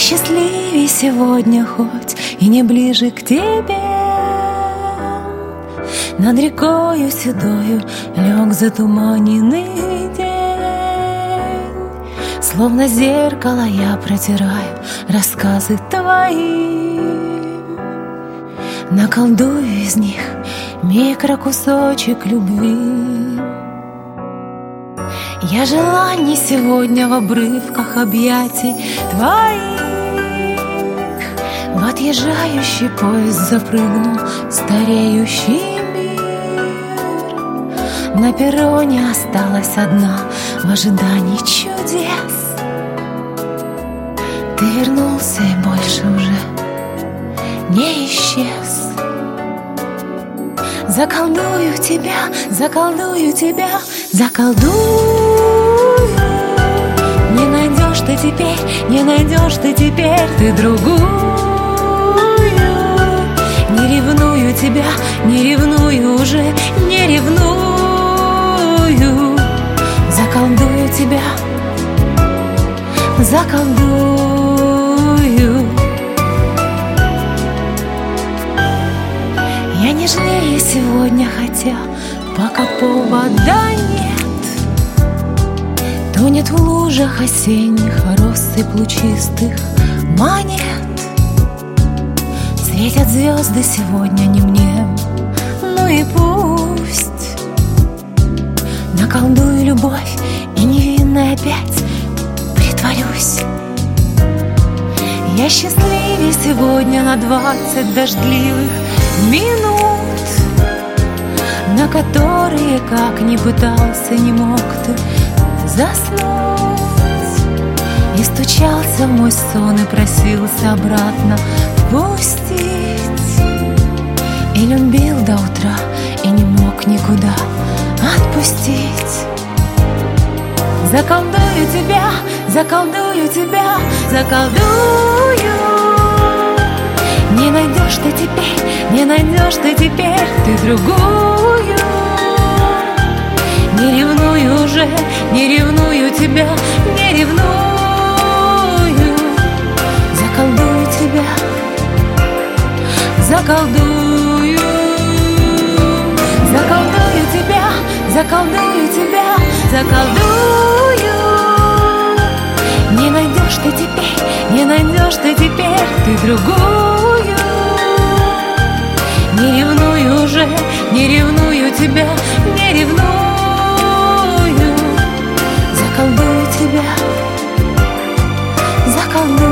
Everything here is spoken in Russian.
счастливее сегодня хоть и не ближе к тебе. Над рекою седою лег затуманенный день. Словно зеркало я протираю рассказы твои. Наколдую из них микрокусочек любви. Я желаний сегодня в обрывках объятий твоих. В отъезжающий поезд запрыгнул стареющий мир. На перроне осталась одна в ожидании чудес. Ты вернулся и больше уже не исчез. Заколдую тебя, заколдую тебя, заколдую. Не найдешь ты теперь, не найдешь ты теперь ты другую. Не ревную тебя, не ревную уже, не ревную. Заколдую тебя, заколдую. Я нежнее сегодня, хотя пока повода нет. Тонет в лужах осенних россыпь лучистых монет. Светят звезды сегодня не мне, ну и пусть. Наколдую любовь и невинно опять притворюсь. Я счастливее сегодня на 20 дождливых минут, на которые, как ни пытался, не мог ты заснуть. И стучался в мой сон и просился обратно впустить. И любил до утра и не мог никуда отпустить. Заколдую тебя, заколдую тебя, заколдую. Не найдешь ты теперь, не найдешь ты теперь ты другую. Не ревную уже, не ревную тебя, не ревную. Заколдую тебя, заколдую. Заколдую тебя, заколдую тебя, заколдую. Не найдешь ты теперь, не найдешь ты теперь ты другую. Не ревную уже, не ревную тебя, не ревную. Заколдую тебя, заколдую.